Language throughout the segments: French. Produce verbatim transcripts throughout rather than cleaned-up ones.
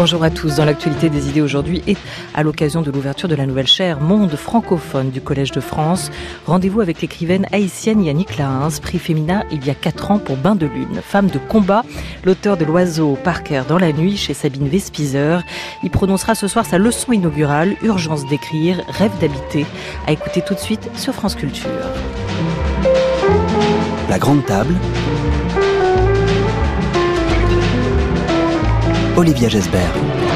Bonjour à tous. Dans l'actualité des idées aujourd'hui et à l'occasion de l'ouverture de la nouvelle chaire Monde francophone du Collège de France, rendez-vous avec l'écrivaine haïtienne Yannick Lahens, prix Femina il y a quatre ans pour Bain de Lune. Femme de combat, l'auteur de L'Oiseau Parker dans la nuit chez Sabine Vespizer, il prononcera ce soir sa leçon inaugurale, Urgence d'écrire, rêve d'habiter, à écouter tout de suite sur France Culture. La grande table. Olivia Gesbert.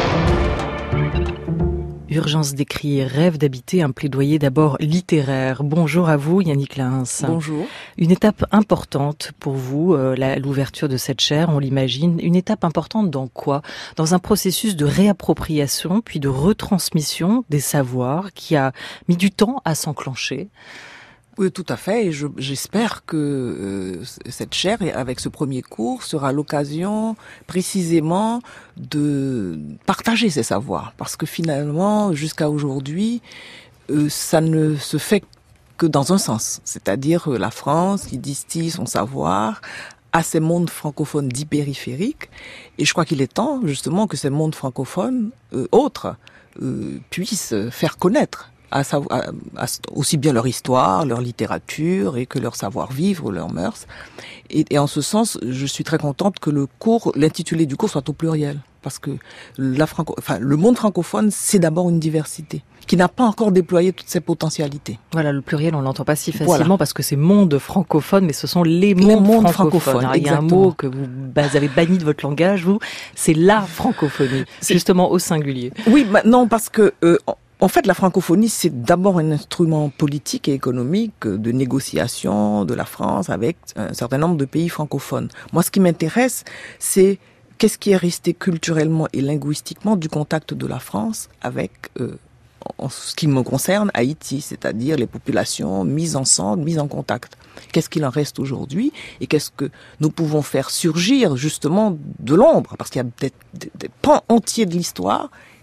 Urgence d'écrire, rêve d'habiter, un plaidoyer d'abord littéraire. Bonjour à vous Yannick Lahens. Bonjour. Une étape importante pour vous, euh, la, l'ouverture de cette chaire, on l'imagine. Une étape importante dans quoi ? Dans un processus de réappropriation puis de retransmission des savoirs qui a mis du temps à s'enclencher. Oui, tout à fait. Et je, j'espère que euh, cette chaire, avec ce premier cours, sera l'occasion précisément de partager ces savoirs. Parce que finalement, jusqu'à aujourd'hui, euh, ça ne se fait que dans un sens. C'est-à-dire euh, la France qui distille son savoir à ces mondes francophones dits périphériques. Et je crois qu'il est temps, justement, que ces mondes francophones euh, autres euh, puissent faire connaître À savoir, à, à, aussi bien leur histoire, leur littérature et que leur savoir-vivre, leurs mœurs. Et, et en ce sens, je suis très contente que le cours, l'intitulé du cours soit au pluriel. Parce que la franco, enfin, le monde francophone, c'est d'abord une diversité qui n'a pas encore déployé toutes ses potentialités. Voilà, le pluriel, on l'entend pas si facilement voilà. Parce que c'est monde francophone, mais ce sont les, les mondes, mondes francophones. francophones. Alors, il y a un mot que vous avez banni de votre langage, vous, c'est la francophonie, c'est justement au singulier. Oui, bah, non, parce que euh, en fait, la francophonie, c'est d'abord un instrument politique et économique de négociation de la France avec un certain nombre de pays francophones. Moi, ce qui m'intéresse, c'est qu'est-ce qui est resté culturellement et linguistiquement du contact de la France avec, euh, en ce qui me concerne, Haïti, c'est-à-dire les populations mises ensemble, mises en contact. Qu'est-ce qu'il en reste aujourd'hui et qu'est-ce que nous pouvons faire surgir justement de l'ombre ? Parce qu'il y a des, des, des pans entiers de l'histoire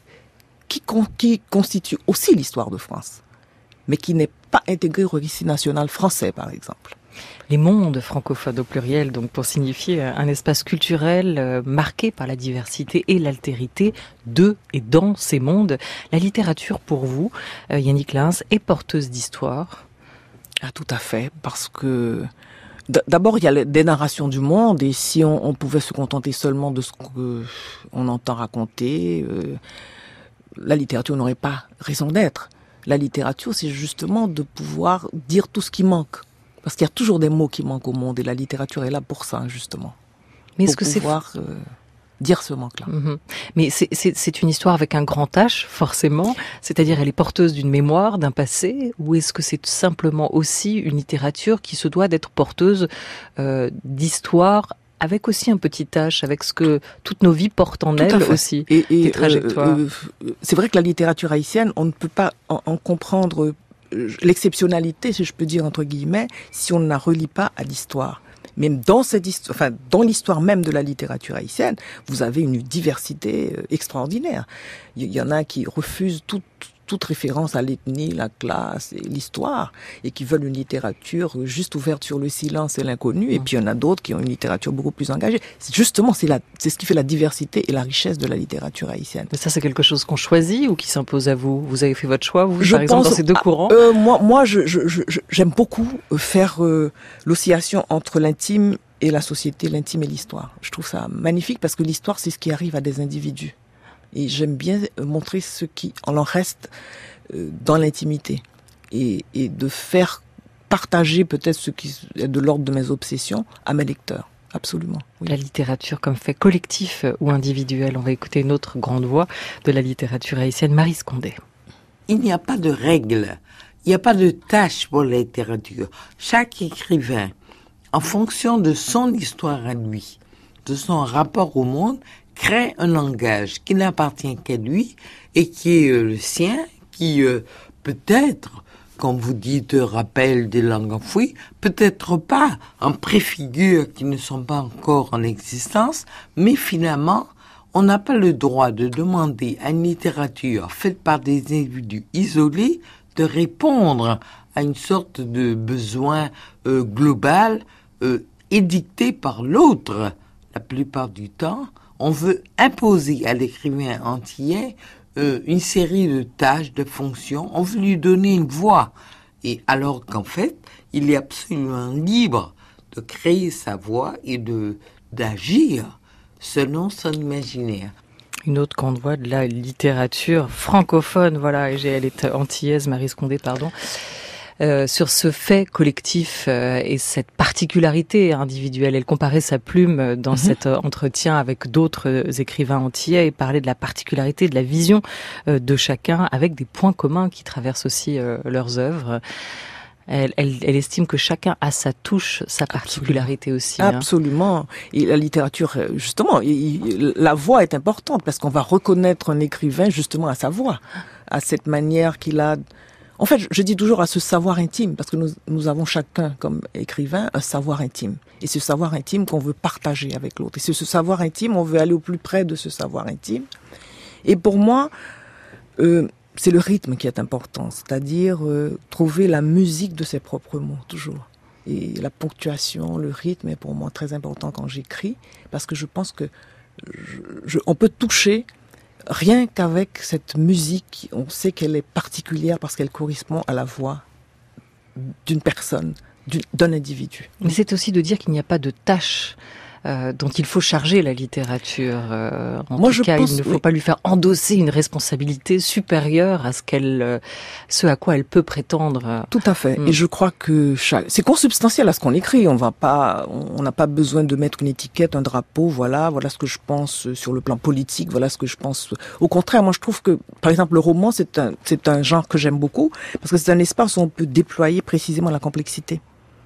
Qui, con, qui constitue aussi l'histoire de France, mais qui n'est pas intégré au récit national français, par exemple. Les mondes francophones au pluriel, donc pour signifier un espace culturel euh, marqué par la diversité et l'altérité de et dans ces mondes. La littérature, pour vous, euh, Yannick Lahens, est porteuse d'histoire ? Ah, tout à fait, parce que d'abord, il y a des narrations du monde, et si on, on pouvait se contenter seulement de ce qu'on entend raconter, euh, la littérature n'aurait pas raison d'être. La littérature, c'est justement de pouvoir dire tout ce qui manque. Parce qu'il y a toujours des mots qui manquent au monde et la littérature est là pour ça, justement. Mais est-ce pour que pouvoir c'est... Euh, dire ce manque-là. Mmh. Mais c'est, c'est, c'est une histoire avec un grand H, forcément. C'est-à-dire, elle est porteuse d'une mémoire, d'un passé, ou est-ce que c'est simplement aussi une littérature qui se doit d'être porteuse euh, d'histoire avec aussi un petit H, avec ce que toutes nos vies portent en elles aussi, et, et, des trajectoires. Euh, euh, c'est vrai que la littérature haïtienne, on ne peut pas en, en comprendre euh, l'exceptionnalité, si je peux dire entre guillemets, si on ne la relie pas à l'histoire. Même dans cette histoire, enfin dans l'histoire même de la littérature haïtienne, vous avez une diversité euh, extraordinaire. Il y, y en a qui refusent toute toute référence à l'ethnie, la classe et l'histoire, et qui veulent une littérature juste ouverte sur le silence et l'inconnu, et puis il y en a d'autres qui ont une littérature beaucoup plus engagée. C'est justement, c'est, la, c'est ce qui fait la diversité et la richesse de la littérature haïtienne. Mais ça, c'est quelque chose qu'on choisit ou qui s'impose à vous ? Vous avez fait votre choix, vous, je par exemple, pense, dans ces deux courants ? euh, Moi, moi je, je, je, j'aime beaucoup faire euh, l'oscillation entre l'intime et la société, l'intime et l'histoire. Je trouve ça magnifique parce que l'histoire, c'est ce qui arrive à des individus. Et j'aime bien montrer ce qui en reste dans l'intimité. Et, et de faire partager peut-être ce qui est de l'ordre de mes obsessions à mes lecteurs. Absolument. Oui. La littérature comme fait collectif ou individuel. On va écouter une autre grande voix de la littérature haïtienne, Marie Scondé. Il n'y a pas de règles. Il n'y a pas de tâche pour la littérature. Chaque écrivain, en fonction de son histoire à lui, de son rapport au monde, crée un langage qui n'appartient qu'à lui et qui est euh, le sien, qui euh, peut-être, comme vous dites, rappelle des langues enfouies, peut-être pas en préfigure qui ne sont pas encore en existence, mais finalement, on n'a pas le droit de demander à une littérature faite par des individus isolés de répondre à une sorte de besoin euh, global euh, édicté par l'autre. La plupart du temps, On veut imposer à l'écrivain antillais euh, une série de tâches, de fonctions. On veut lui donner une voix. Et alors qu'en fait, il est absolument libre de créer sa voix et de d'agir selon son imaginaire. Une autre grande voix de la littérature francophone, voilà, et j'ai, elle est antillaise, Maryse Condé, pardon. Euh, sur ce fait collectif euh, et cette particularité individuelle. Elle comparait sa plume dans mmh. cet euh, entretien avec d'autres euh, écrivains antillais et parlait de la particularité, de la vision euh, de chacun avec des points communs qui traversent aussi euh, leurs œuvres. Elle, elle, elle estime que chacun a sa touche, sa particularité Absolument. aussi. Hein. Absolument. Et la littérature, justement, il, il, la voix est importante parce qu'on va reconnaître un écrivain justement à sa voix, à cette manière qu'il a. En fait, je dis toujours à ce savoir intime, parce que nous, nous avons chacun, comme écrivain, un savoir intime. Et ce savoir intime qu'on veut partager avec l'autre. Et c'est ce savoir intime, on veut aller au plus près de ce savoir intime. Et pour moi, euh, c'est le rythme qui est important, c'est-à-dire euh, trouver la musique de ses propres mots, toujours. Et la ponctuation, le rythme est pour moi très important quand j'écris, parce que je pense que je, je, on peut toucher rien qu'avec cette musique, on sait qu'elle est particulière parce qu'elle correspond à la voix d'une personne, d'un individu. Mais c'est aussi de dire qu'il n'y a pas de tâche euh, dont il faut charger la littérature. Euh, en Moi, tout je cas, pense, il ne faut oui. pas lui faire endosser une responsabilité supérieure à ce qu'elle, euh, ce à quoi elle peut prétendre. Tout à fait. Mm. Et je crois que chaque... c'est consubstantiel à ce qu'on écrit. On va pas, on n'a pas besoin de mettre une étiquette, un drapeau. Voilà, voilà ce que je pense sur le plan politique. Voilà ce que je pense. Au contraire, moi, je trouve que, par exemple, le roman, c'est un, c'est un genre que j'aime beaucoup parce que c'est un espace où on peut déployer précisément la complexité.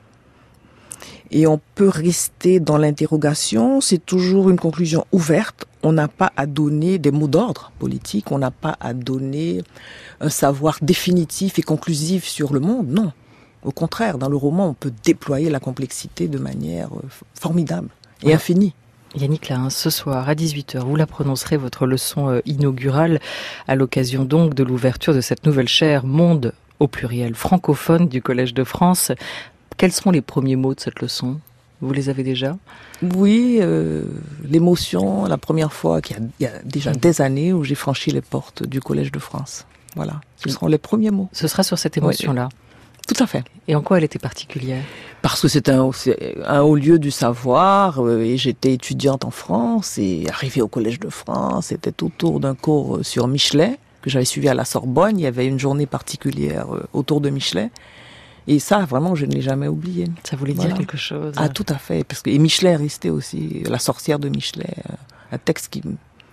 Et on peut rester dans l'interrogation, c'est toujours une conclusion ouverte. On n'a pas à donner des mots d'ordre politique, on n'a pas à donner un savoir définitif et conclusif sur le monde, non. Au contraire, dans le roman, on peut déployer la complexité de manière formidable et infinie. Yannick Lahens, ce soir à dix-huit heures, vous la prononcerez, votre leçon inaugurale, à l'occasion donc de l'ouverture de cette nouvelle chaire Monde au pluriel francophone du Collège de France. Quels sont les premiers mots de cette leçon ? Vous les avez déjà ? Oui, euh, l'émotion, la première fois, qu'il y a, il y a déjà des années où j'ai franchi les portes du Collège de France. Voilà, ce seront les premiers mots. Ce sera sur cette émotion-là ? Oui. Tout à fait. Et en quoi elle était particulière ? Parce que c'est un, c'est un haut lieu du savoir, euh, et j'étais étudiante en France, et arrivée au Collège de France, c'était autour d'un cours sur Michelet, que j'avais suivi à la Sorbonne. Il y avait une journée particulière euh, autour de Michelet. Et ça, vraiment, je ne l'ai jamais oublié. Ça voulait voilà. dire quelque chose. Ah, tout à fait. Parce que, et Michelet est resté aussi, La sorcière de Michelet, un texte qui,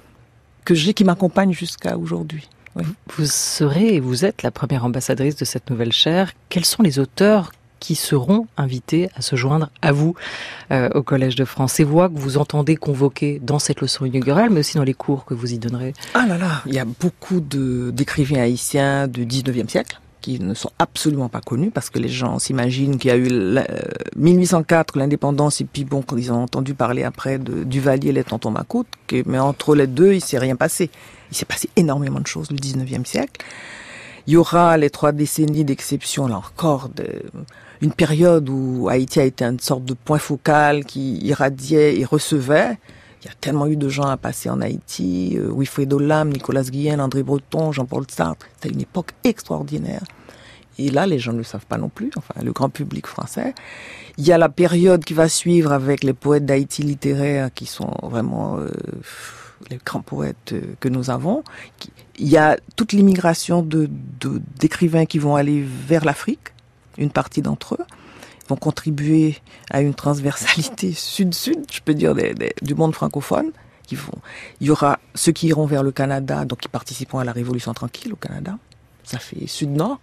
que j'ai, qui m'accompagne jusqu'à aujourd'hui. Oui. Vous serez et vous êtes la première ambassadrice de cette nouvelle chaire. Quels sont les auteurs qui seront invités à se joindre à vous euh, au Collège de France? Ces voix que vous entendez convoquer dans cette leçon inaugurale, mais aussi dans les cours que vous y donnerez. Ah là là, il y a beaucoup de, d'écrivains haïtiens du dix-neuvième siècle qui ne sont absolument pas connus, parce que les gens s'imaginent qu'il y a eu euh, mille huit cent quatre, l'indépendance, et puis bon, quand ils ont entendu parler après de Duvalier et les tontons Macoute, que, mais entre les deux, il s'est rien passé. Il s'est passé énormément de choses le dix-neuvième siècle. Il y aura les trois décennies d'exception, là encore, de, une période où Haïti a été une sorte de point focal qui irradiait et recevait. Il y a tellement eu de gens à passer en Haïti, euh, Wilfredo Lam, Nicolas Guillen, André Breton, Jean-Paul Sartre. C'était une époque extraordinaire. Et là, les gens ne le savent pas non plus, enfin, le grand public français. Il y a la période qui va suivre avec les poètes d'Haïti littéraires qui sont vraiment euh, les grands poètes que nous avons. Il y a toute l'immigration de, de, d'écrivains qui vont aller vers l'Afrique, une partie d'entre eux vont contribuer à une transversalité sud-sud, je peux dire, des, des, du monde francophone. Qui vont, il y aura ceux qui iront vers le Canada, donc qui participeront à la Révolution tranquille au Canada. Ça fait sud-nord.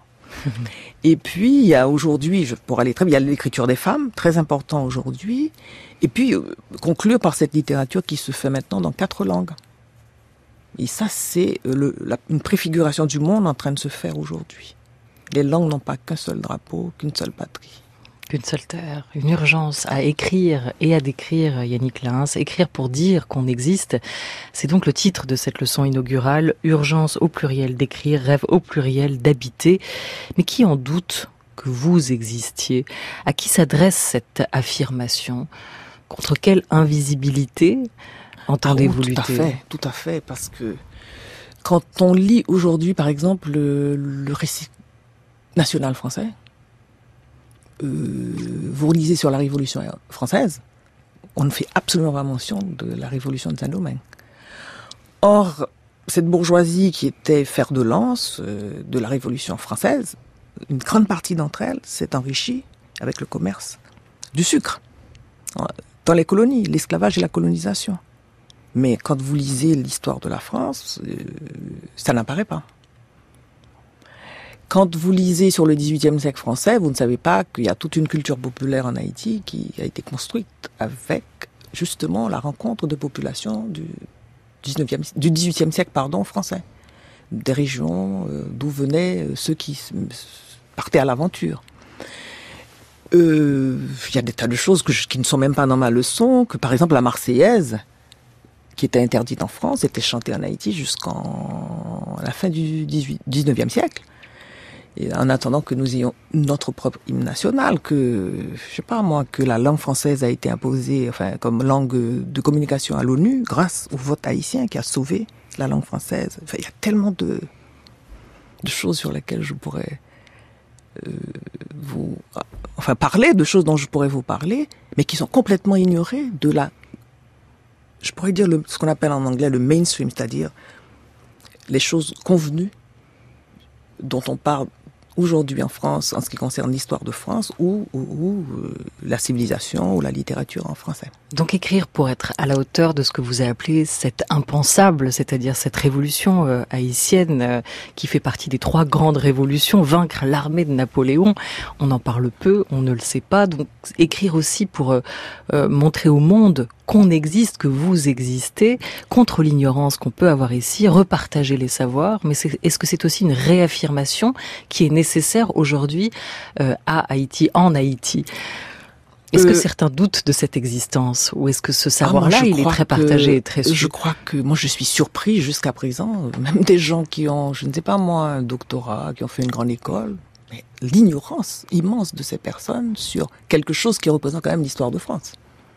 Et puis, il y a aujourd'hui, je, pour aller très vite, il y a l'écriture des femmes, très important aujourd'hui. Et puis, euh, conclure par cette littérature qui se fait maintenant dans quatre langues. Et ça, c'est le, la, une préfiguration du monde en train de se faire aujourd'hui. Les langues n'ont pas qu'un seul drapeau, qu'une seule patrie. Qu'une seule terre, une urgence à écrire et à décrire, Yannick Lahens. Écrire pour dire qu'on existe, c'est donc le titre de cette leçon inaugurale. Urgence au pluriel d'écrire, rêve au pluriel d'habiter. Mais qui en doute que vous existiez? À qui s'adresse cette affirmation? Contre quelle invisibilité entendez-vous ah, oui, tout lutter? Tout à fait, tout à fait, parce que quand on lit aujourd'hui, par exemple, le, le récit national français, euh, vous lisez sur la Révolution française, on ne fait absolument pas mention de la Révolution de Saint-Domingue. Or, cette bourgeoisie qui était fer de lance euh, de la Révolution française, une grande partie d'entre elles s'est enrichie avec le commerce du sucre dans les colonies, l'esclavage et la colonisation. Mais quand vous lisez l'histoire de la France, euh, ça n'apparaît pas. Quand vous lisez sur le dix-huitième siècle français, vous ne savez pas qu'il y a toute une culture populaire en Haïti qui a été construite avec justement la rencontre de populations du dix-neuvième, du dix-huitième siècle pardon, français, des régions euh, d'où venaient ceux qui partaient à l'aventure. Il euh, y a des tas de choses que je, qui ne sont même pas dans ma leçon, que par exemple la Marseillaise, qui était interdite en France, était chantée en Haïti jusqu'en la fin du dix-neuvième siècle. Et en attendant que nous ayons notre propre hymne national, que, je sais pas moi, que la langue française a été imposée, enfin, comme langue de communication à l'ONU, grâce au vote haïtien qui a sauvé la langue française. Enfin, il y a tellement de, de choses sur lesquelles je pourrais euh, vous, enfin, parler, de choses dont je pourrais vous parler, mais qui sont complètement ignorées de la, je pourrais dire le, ce qu'on appelle en anglais le mainstream, c'est-à-dire les choses convenues dont on parle aujourd'hui en France, en ce qui concerne l'histoire de France, ou, ou, ou euh, la civilisation, ou la littérature en français. Donc écrire pour être à la hauteur de ce que vous avez appelé cet impensable, c'est-à-dire cette révolution euh, haïtienne euh, qui fait partie des trois grandes révolutions, vaincre l'armée de Napoléon, on en parle peu, on ne le sait pas, donc écrire aussi pour euh, euh, montrer au monde qu'on existe, que vous existez, contre l'ignorance qu'on peut avoir ici, repartager les savoirs, mais c'est, est-ce que c'est aussi une réaffirmation qui est nécessaire aujourd'hui euh, à Haïti, en Haïti ? Est-ce euh, que certains doutent de cette existence, ou est-ce que ce savoir-là, ah, il est très partagé, très sûr ? Je crois que moi je suis surpris jusqu'à présent, même des gens qui ont, je ne sais pas moi, un doctorat, qui ont fait une grande école, mais l'ignorance immense de ces personnes sur quelque chose qui représente quand même l'histoire de France.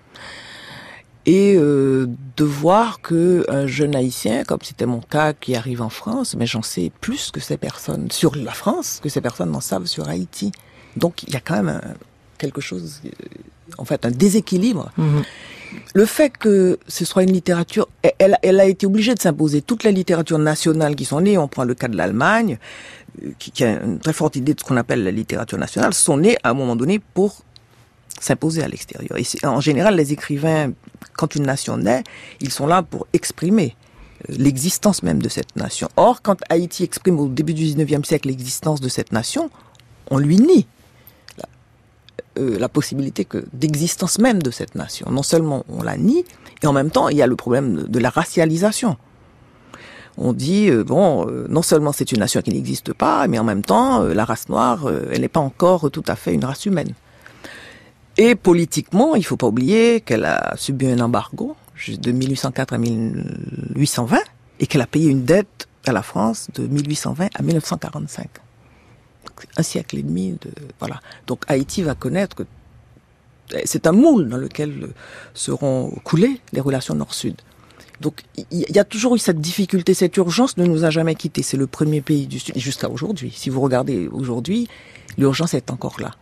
Et euh, de voir qu'un jeune Haïtien, comme c'était mon cas, qui arrive en France, mais j'en sais plus que ces personnes sur la France, que ces personnes n'en savent sur Haïti. Donc il y a quand même un, quelque chose, en fait, un déséquilibre. Mmh. Le fait que ce soit une littérature, elle, elle a été obligée de s'imposer. Toutes les littératures nationales qui sont nées, on prend le cas de l'Allemagne, qui, qui a une très forte idée de ce qu'on appelle la littérature nationale, sont nées à un moment donné pour s'imposer à l'extérieur. Et en général, les écrivains, quand une nation naît, ils sont là pour exprimer l'existence même de cette nation. Or, quand Haïti exprime au début du dix-neuvième siècle l'existence de cette nation, on lui nie la, euh, la possibilité que, d'existence même de cette nation. Non seulement on la nie, et en même temps, il y a le problème de, de la racialisation. On dit, euh, bon, euh, non seulement c'est une nation qui n'existe pas, mais en même temps, euh, la race noire, euh, elle n'est pas encore tout à fait une race humaine. Et politiquement, il ne faut pas oublier qu'elle a subi un embargo de mille huit cent quatre à mille huit cent vingt et qu'elle a payé une dette à la France de mille huit cent vingt à mille neuf cent quarante-cinq. Un siècle et demi de, voilà. Donc Haïti va connaître que c'est un moule dans lequel seront coulées les relations nord-sud. Donc il y a toujours eu cette difficulté, cette urgence ne nous a jamais quittés. C'est le premier pays du Sud, jusqu'à aujourd'hui. Si vous regardez aujourd'hui, l'urgence est encore là.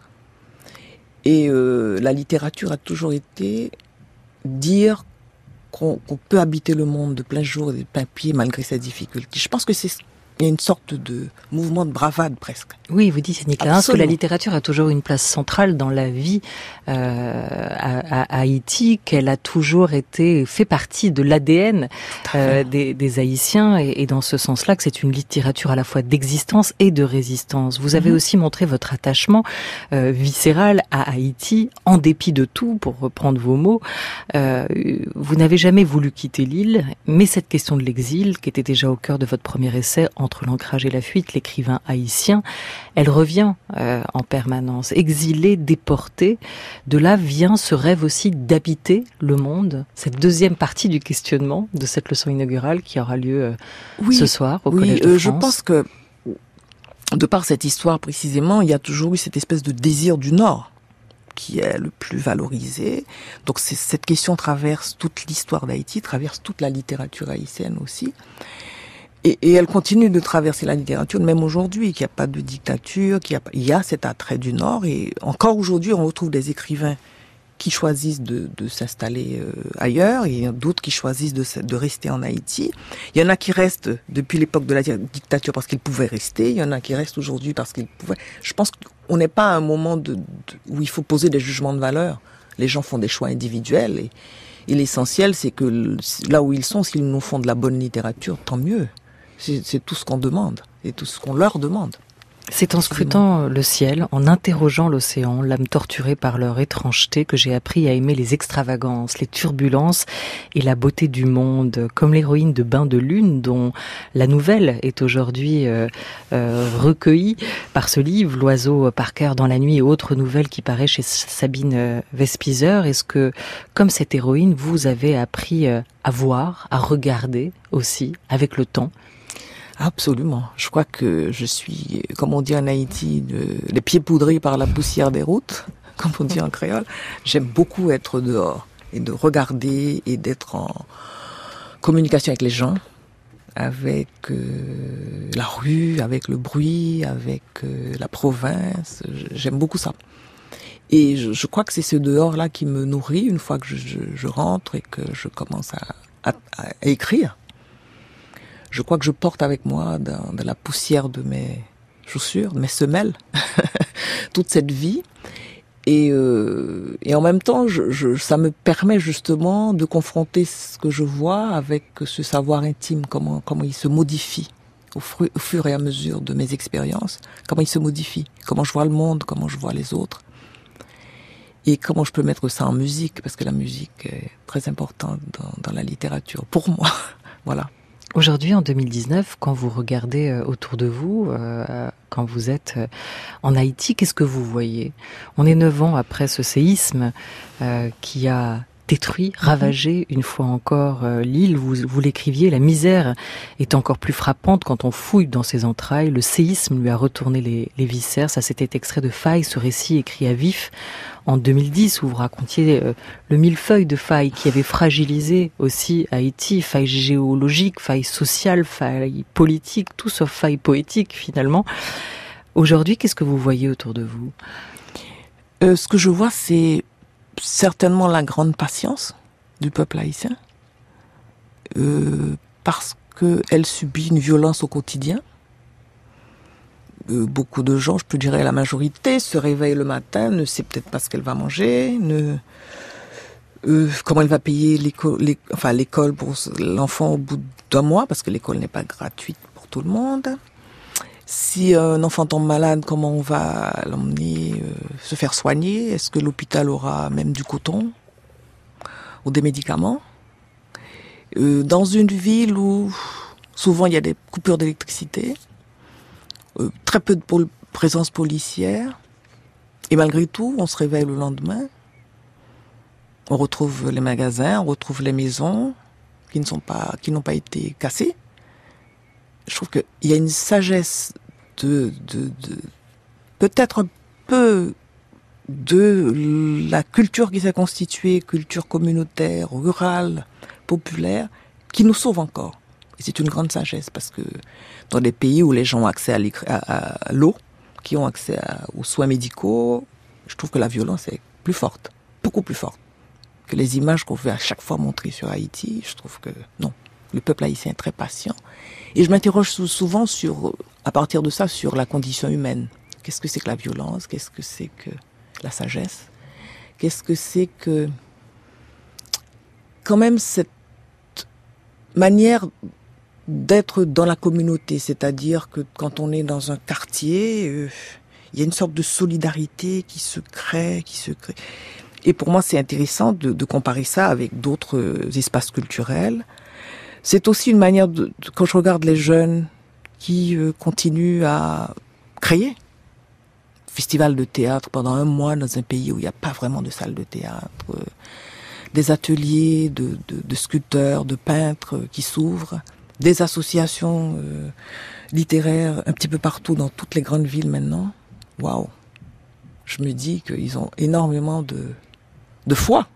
Et euh, la littérature a toujours été dire qu'on, qu'on peut habiter le monde de plein jour et de plein pied malgré ses difficultés. Je pense que c'est il y a une sorte de mouvement de bravade presque. Oui, vous dites, Yannick Lahens, que la littérature a toujours une place centrale dans la vie euh, à, à Haïti, qu'elle a toujours été fait partie de l'A D N euh, des, des Haïtiens, et, et dans ce sens-là, que c'est une littérature à la fois d'existence et de résistance. Vous avez mmh. aussi montré votre attachement euh, viscéral à Haïti, en dépit de tout, pour reprendre vos mots. Euh, vous n'avez jamais voulu quitter l'île, mais cette question de l'exil, qui était déjà au cœur de votre premier essai, Entre l'ancrage et la fuite, l'écrivain haïtien, elle revient euh, en permanence. Exilé, déporté, de là vient ce rêve aussi d'habiter le monde. Cette deuxième partie du questionnement de cette leçon inaugurale qui aura lieu euh, oui, ce soir au oui, Collège de euh, France. Je pense que, de par cette histoire précisément, il y a toujours eu cette espèce de désir du Nord qui est le plus valorisé. Donc c'est, cette question traverse toute l'histoire d'Haïti, traverse toute la littérature haïtienne aussi. Et, et elle continue de traverser la littérature, même aujourd'hui, qu'il n'y a pas de dictature, qu'il y a, il y a cet attrait du Nord. Et encore aujourd'hui, on retrouve des écrivains qui choisissent de, de s'installer euh, ailleurs, et il y en a d'autres qui choisissent de, de rester en Haïti. Il y en a qui restent depuis l'époque de la dictature parce qu'ils pouvaient rester, il y en a qui restent aujourd'hui parce qu'ils pouvaient... Je pense qu'on n'est pas à un moment de, de, où il faut poser des jugements de valeur. Les gens font des choix individuels, et, et l'essentiel, c'est que là où ils sont, s'ils nous font de la bonne littérature, tant mieux. C'est, c'est tout ce qu'on demande, et tout ce qu'on leur demande. C'est en scrutant le ciel, en interrogeant l'océan, l'âme torturée par leur étrangeté, que j'ai appris à aimer les extravagances, les turbulences et la beauté du monde, comme l'héroïne de Bain de Lune, dont la nouvelle est aujourd'hui euh, euh, recueillie par ce livre, L'oiseau par cœur dans la nuit, et autres nouvelles qui paraît chez Sabine Vespizer. Est-ce que, comme cette héroïne, vous avez appris à voir, à regarder aussi, avec le temps ? Absolument. Je crois que je suis, comme on dit en Haïti, de, les pieds poudrés par la poussière des routes, comme on dit en créole. J'aime beaucoup être dehors et de regarder et d'être en communication avec les gens, avec euh, la rue, avec le bruit, avec euh, la province. J'aime beaucoup ça. Et je, je crois que c'est ce dehors-là qui me nourrit une fois que je, je, je rentre et que je commence à, à, à écrire. Je crois que je porte avec moi dans, dans la poussière de mes chaussures, de mes semelles, toute cette vie. Et, euh, et en même temps, je, je, ça me permet justement de confronter ce que je vois avec ce savoir intime, comment, comment il se modifie au, fru, au fur et à mesure de mes expériences, comment il se modifie, comment je vois le monde, comment je vois les autres. Et comment je peux mettre ça en musique, parce que la musique est très importante dans, dans la littérature, pour moi. Voilà. Aujourd'hui, en deux mille dix-neuf, quand vous regardez autour de vous, euh, quand vous êtes en Haïti, qu'est-ce que vous voyez ? On est neuf ans après ce séisme euh, qui a détruit, ravagé une fois encore euh, l'île. Vous, vous l'écriviez, la misère est encore plus frappante quand on fouille dans ses entrailles. Le séisme lui a retourné les, les viscères. Ça, c'était extrait de Faille, ce récit écrit à vif en deux mille dix, où vous racontiez euh, le millefeuille de failles qui avait fragilisé aussi Haïti, failles géologiques, failles sociales, failles politiques, tout sauf failles poétiques finalement. Aujourd'hui, qu'est-ce que vous voyez autour de vous ? euh, Ce que je vois, c'est certainement la grande patience du peuple haïtien, euh, parce qu'elle subit une violence au quotidien. Euh, beaucoup de gens, je peux dire la majorité, se réveillent le matin, ne sait peut-être pas ce qu'elle va manger, ne, euh, comment elle va payer l'école, les, enfin, l'école pour l'enfant au bout d'un mois, parce que l'école n'est pas gratuite pour tout le monde. Si un enfant tombe malade, comment on va l'emmener euh, se faire soigner ? Est-ce que l'hôpital aura même du coton ou des médicaments ? euh, Dans une ville où souvent il y a des coupures d'électricité, Euh, très peu de pol- présence policière, et malgré tout, on se réveille le lendemain, on retrouve les magasins, on retrouve les maisons qui ne sont pas, qui n'ont pas été cassées. Je trouve qu'il y a une sagesse de, de, de, peut-être un peu de la culture qui s'est constituée, culture communautaire, rurale, populaire, qui nous sauve encore. Et c'est une grande sagesse, parce que dans des pays où les gens ont accès à, à, à l'eau, qui ont accès à, aux soins médicaux, je trouve que la violence est plus forte, beaucoup plus forte que les images qu'on veut à chaque fois montrer sur Haïti. Je trouve que non, le peuple haïtien est très patient. Et je m'interroge souvent sur, à partir de ça, sur la condition humaine. Qu'est-ce que c'est que la violence ? Qu'est-ce que c'est que la sagesse ? Qu'est-ce que c'est que, quand même, cette manière d'être dans la communauté, c'est-à-dire que quand on est dans un quartier, euh, il y a une sorte de solidarité qui se crée, qui se crée. Et pour moi, c'est intéressant de, de comparer ça avec d'autres espaces culturels. C'est aussi une manière de, de quand je regarde les jeunes qui euh, continuent à créer. Festival de théâtre pendant un mois dans un pays où il n'y a pas vraiment de salle de théâtre. Euh, des ateliers de, de, de sculpteurs, de peintres euh, qui s'ouvrent. Des associations euh, littéraires un petit peu partout dans toutes les grandes villes maintenant. Waouh! je me dis qu'ils ont énormément de, de foi.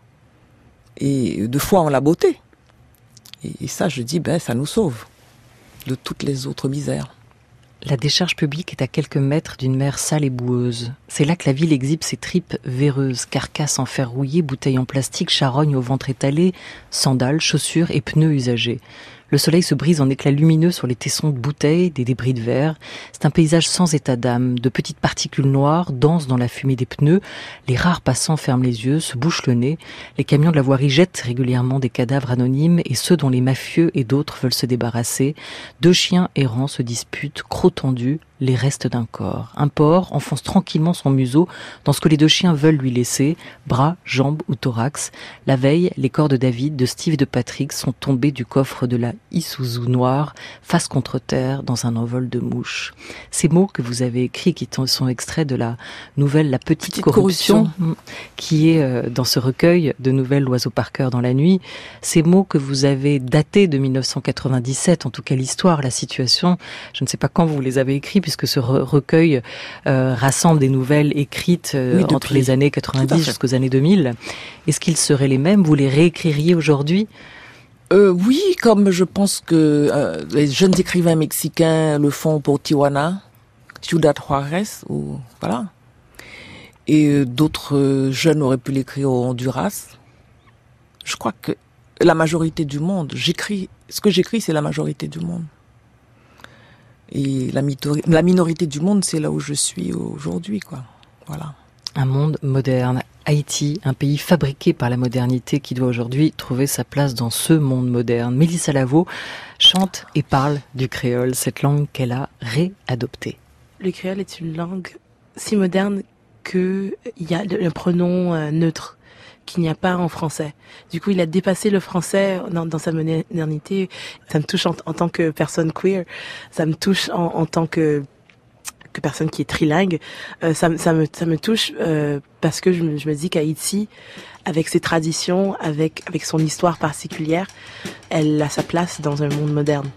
Et de foi en la beauté. Et, et ça, je dis, ben, ça nous sauve de toutes les autres misères. La décharge publique est à quelques mètres d'une mer sale et boueuse. C'est là que la ville exhibe ses tripes véreuses, carcasses en fer rouillé, bouteilles en plastique, charognes au ventre étalé, sandales, chaussures et pneus usagés. Le soleil se brise en éclats lumineux sur les tessons de bouteilles, des débris de verre. C'est un paysage sans état d'âme. De petites particules noires dansent dans la fumée des pneus. Les rares passants ferment les yeux, se bouchent le nez. Les camions de la voirie jettent régulièrement des cadavres anonymes et ceux dont les mafieux et d'autres veulent se débarrasser. Deux chiens errants se disputent, crocs tendus, les restes d'un corps. Un porc enfonce tranquillement son museau dans ce que les deux chiens veulent lui laisser, bras, jambes ou thorax. La veille, les corps de David, de Steve et de Patrick sont tombés du coffre de la Isuzu noire, face contre terre, dans un envol de mouches. Ces mots que vous avez écrits, qui sont extraits de la nouvelle La Petite, Petite corruption, corruption, qui est dans ce recueil de nouvelles l'Oiseau par cœur dans la nuit, ces mots que vous avez datés de mille neuf cent quatre-vingt-dix-sept, en tout cas l'histoire, la situation, je ne sais pas quand vous les avez écrits, puisque ce recueil euh, rassemble des nouvelles écrites euh, oui, entre les années quatre-vingt-dix jusqu'aux années deux mille. Est-ce qu'ils seraient les mêmes? Vous les réécririez aujourd'hui? euh, Oui, comme je pense que euh, les jeunes écrivains mexicains le font pour Tijuana, Ciudad Juárez, ou voilà. Et euh, d'autres euh, jeunes auraient pu l'écrire au Honduras. Je crois que la majorité du monde, j'écris, ce que j'écris, c'est la majorité du monde. Et la, mitori- la minorité du monde, c'est là où je suis aujourd'hui, quoi. Voilà. Un monde moderne. Haïti, un pays fabriqué par la modernité qui doit aujourd'hui trouver sa place dans ce monde moderne. Mélissa Lavo chante et parle du créole, cette langue qu'elle a réadoptée. Le créole est une langue si moderne qu'il y a le pronom euh, neutre qu'il n'y a pas en français. Du coup, il a dépassé le français dans, dans sa modernité. Ça me touche en, en tant que personne queer. Ça me touche en, en tant que que personne qui est trilingue. Euh, ça, ça me ça me touche euh, parce que je me, je me dis qu'Haïti, avec ses traditions, avec avec son histoire particulière, elle a sa place dans un monde moderne.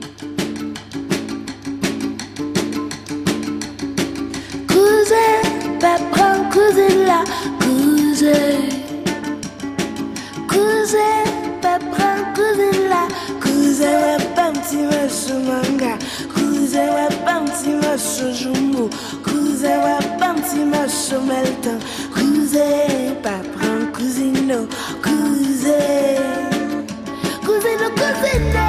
Cousin, papa, cousin là, cousin. Cousin, papa, cousin là, cousin, papa, petit macho manga, cousin, papa, petit macho jumbo, cousin, papa, petit macho melton, cousin, papa, cousino, cousin, cousino, cousino.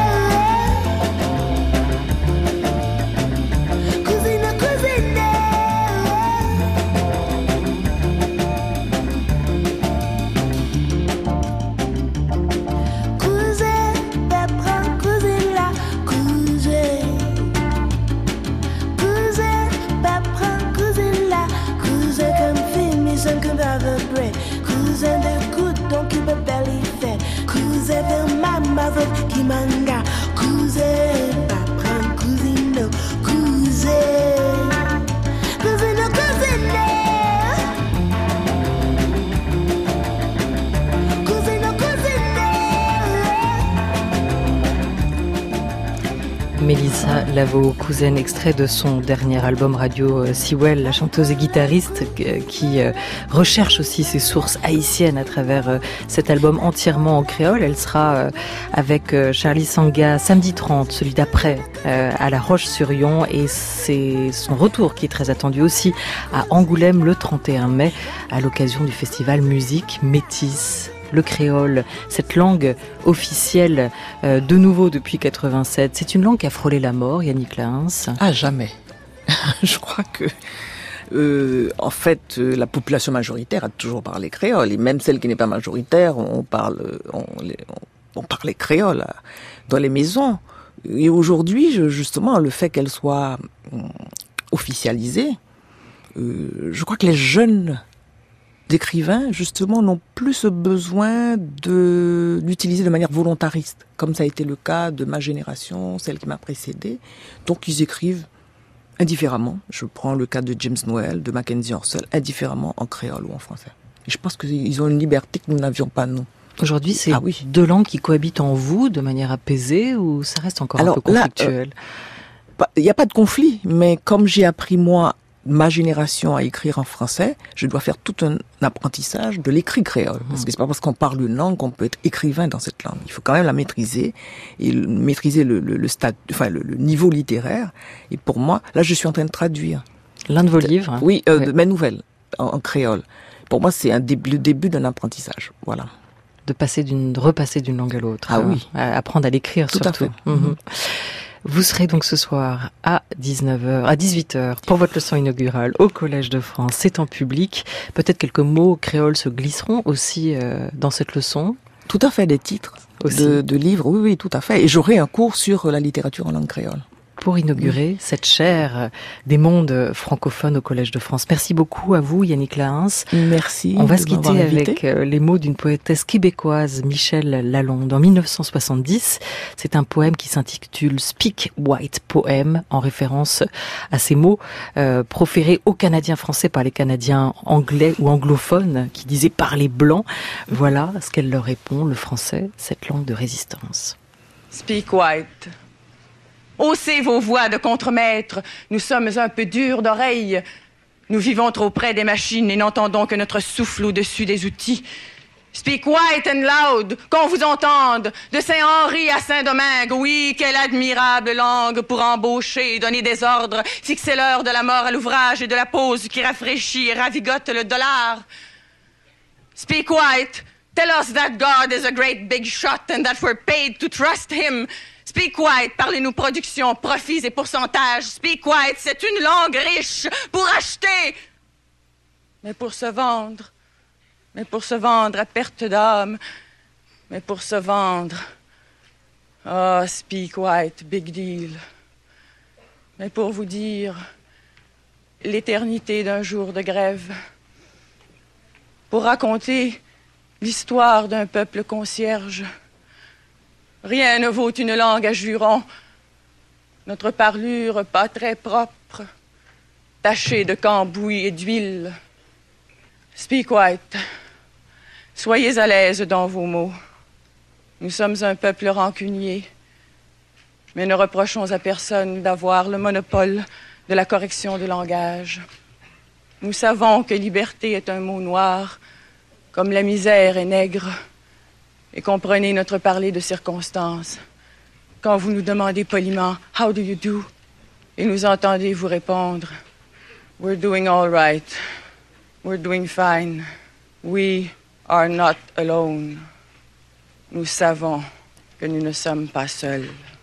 Cousin de coude donc il peut belly fait. Cousin de maman qui manga. Cousin pas prendre cousino. Cousin Cousino cousino Cousino cousino. Mélissa Lavo, cousine, extrait de son dernier album radio euh, Sewell, la chanteuse et guitariste euh, qui euh, recherche aussi ses sources haïtiennes à travers euh, cet album entièrement en créole. Elle sera euh, avec euh, Charlie Sanga samedi trente, celui d'après, euh, à La Roche-sur-Yon, et c'est son retour qui est très attendu aussi à Angoulême le trente et un mai à l'occasion du festival Musique Métisse. Le créole, cette langue officielle euh, de nouveau depuis quatre-vingt-sept, c'est une langue qui a frôlé la mort, Yannick Lahens. Ah, jamais. Je crois que, euh, en fait, euh, la population majoritaire a toujours parlé créole, et même celle qui n'est pas majoritaire, on parle, on, on, on parlait créole dans les maisons. Et aujourd'hui, je, justement, le fait qu'elle soit euh, officialisée, euh, je crois que les jeunes d'écrivains, justement, n'ont plus ce besoin de d'utiliser de manière volontariste, comme ça a été le cas de ma génération, celle qui m'a précédée. Donc, ils écrivent indifféremment. Je prends le cas de James Noel, de Mackenzie Orsel, indifféremment en créole ou en français. Et je pense qu'ils ont une liberté que nous n'avions pas, nous. Aujourd'hui, c'est ah, oui. deux langues qui cohabitent en vous de manière apaisée, ou ça reste encore Alors, un peu conflictuel? Il n'y euh, a pas de conflit, mais comme j'ai appris, moi, ma génération à écrire en français, je dois faire tout un apprentissage de l'écrit créole. Parce que c'est pas parce qu'on parle une langue qu'on peut être écrivain dans cette langue. Il faut quand même la maîtriser et le, maîtriser le, le, le stade, enfin le, le niveau littéraire. Et pour moi, là, je suis en train de traduire l'un de vos livres. Oui, euh, ouais. de mes nouvelles en, en créole. Pour moi, c'est un début, le début d'un apprentissage. Voilà. De passer d'une, de repasser d'une langue à l'autre. Ah oui. À apprendre à l'écrire tout surtout. à fait. Mm-hmm. Vous serez donc ce soir à dix-neuf heures, à dix-huit heures pour votre leçon inaugurale au Collège de France. C'est en public. Peut-être quelques mots créoles se glisseront aussi euh, dans cette leçon. Tout à fait, des titres de, de livres. Oui, oui, tout à fait. Et j'aurai un cours sur la littérature en langue créole. Pour inaugurer cette chaire des mondes francophones au Collège de France. Merci beaucoup à vous, Yannick Lahens. Merci. On va se quitter avec les mots d'une poétesse québécoise, Michel Lalonde. En mille neuf cent soixante-dix, c'est un poème qui s'intitule Speak White Poem, en référence à ces mots euh, proférés aux Canadiens français par les Canadiens anglais ou anglophones qui disaient parler blanc. Voilà ce qu'elle leur répond, le français, cette langue de résistance. Speak White. Haussez vos voix de contremaître, nous sommes un peu durs d'oreille. Nous vivons trop près des machines et n'entendons que notre souffle au-dessus des outils. Speak white and loud, qu'on vous entende, de Saint-Henri à Saint-Domingue. Oui, quelle admirable langue pour embaucher, donner des ordres, fixer l'heure de la mort à l'ouvrage et de la pause qui rafraîchit et ravigote le dollar. Speak white, tell us that God is a great big shot and that we're paid to trust him. Speak White, parlez-nous production, profits et pourcentages. Speak White, c'est une langue riche pour acheter, mais pour se vendre, mais pour se vendre à perte d'âme, mais pour se vendre. Ah, oh, Speak White, big deal. Mais pour vous dire l'éternité d'un jour de grève, pour raconter l'histoire d'un peuple concierge. Rien ne vaut une langue à jurons. Notre parlure pas très propre, tachée de cambouis et d'huile. Speak White. Soyez à l'aise dans vos mots. Nous sommes un peuple rancunier, mais ne reprochons à personne d'avoir le monopole de la correction de langage. Nous savons que liberté est un mot noir, comme la misère est nègre. Et comprenez notre parler de circonstances. Quand vous nous demandez poliment « How do you do ?» et nous entendez vous répondre « We're doing all right. We're doing fine. We are not alone. » Nous savons que nous ne sommes pas seuls.